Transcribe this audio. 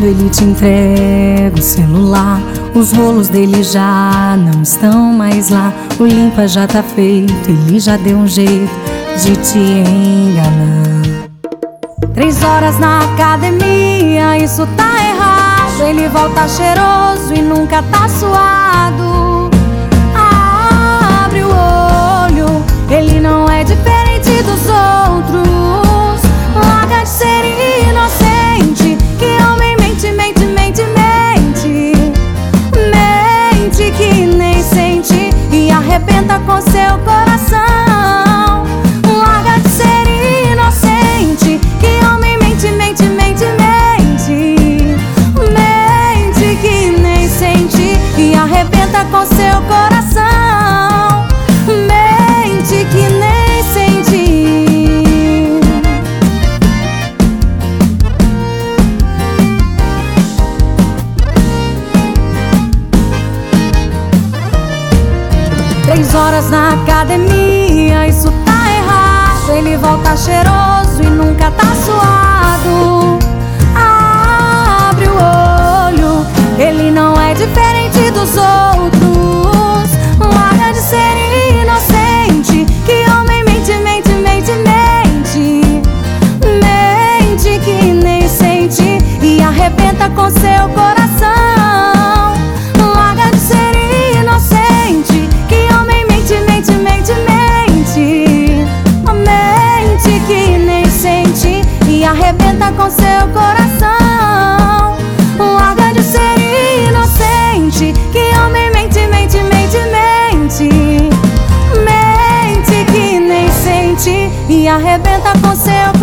quando ele te entrega o celular, os rolos dele já não estão mais lá. O limpa já tá feito, ele já deu um jeito de te enganar. 3 horas na academia, isso tá errado. Ele volta cheiroso e nunca tá suado. Abre o olho, ele não é diferente dos outros. Larga de ser inocente, que homem mente, mente, mente, mente. Mente que nem sente e arrebenta com seu coração. Larga de ser inocente, que homem mente, mente, mente, mente. Mente que nem sente e arrebenta com seu coração. Mente que nem sente. 3 horas na academia, isso tá errado. Ele volta cheiroso e nunca tá suado. Abre o olho, ele não é diferente dos outros. Larga de ser inocente, que homem mente, mente, mente, mente. Mente que nem sente e arrebenta com seu coração. Larga de ser inocente, que homem mente, mente, mente, mente. Mente que nem sente e arrebenta com seu coração. Larga de ser inocente, que homem mente, mente, mente, mente. Mente que nem sente e arrebenta com seu